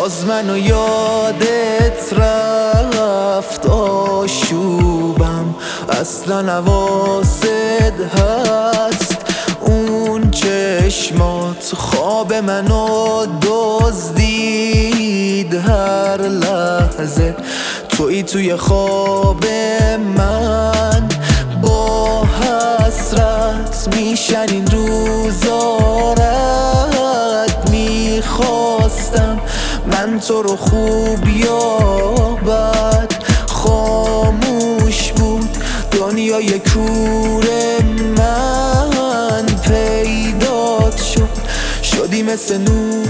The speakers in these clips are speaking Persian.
باز منو یادت رفت آشوبم، اصلا نواسط هست اون چشمات، خواب منو دزدید هر لحظه تویی توی خواب من. با حسرت میشن این روزارت، میخواستم من تو رو خوب یا بد. خاموش بود دنیای کور من، پیدات شدی مثل نور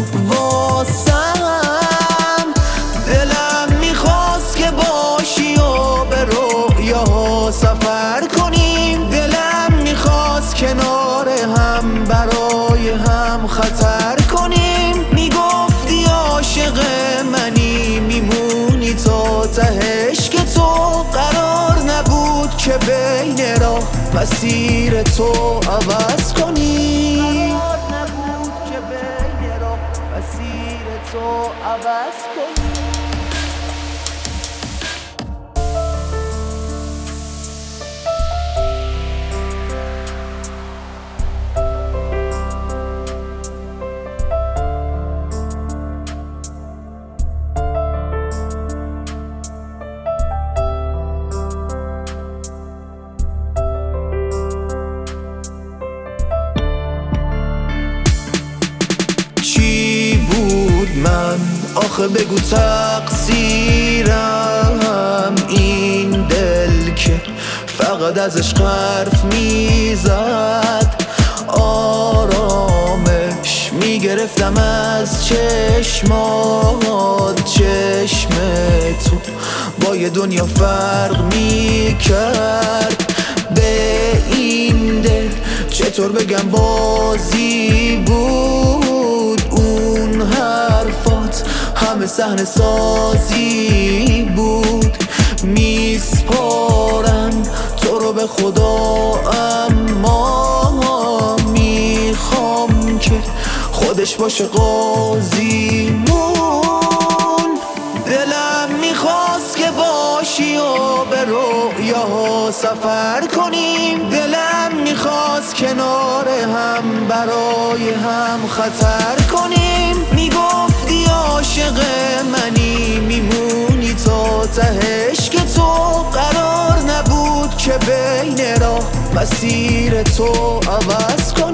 واسم. دلم میخواست که باشی و به رویاها سفر کنیم، دلم میخواست کنار هم برای هم خطر کنیم. میگفتی عاشق منی میمونی تا تهش، که تو قرار نبود که بین راه مسیر تو عوض کنی، قرار نبود که بین راه مسیر تو عوض کنی. من آخه بگو تقصیرم این دل که فقط ازش حرف میزد. آرامش میگرفتم از چشمات، چشم تو با یه دنیا فرق میکرد. به این دل چطور بگم بازی بود اون حرفات، همه صحنه سازی بود. میسپارم تو رو به خدا، اما میخوام که خودش باشه قاضیمون. دلم میخواست که باشی و به رویاها سفر کنیم، دلم میخواست کنار هم برای هم خطر کنیم. میگفتی عاشق منی میمونی تا تهش، که تو قرار نبود که بین راه مسیر تو عوض کنی.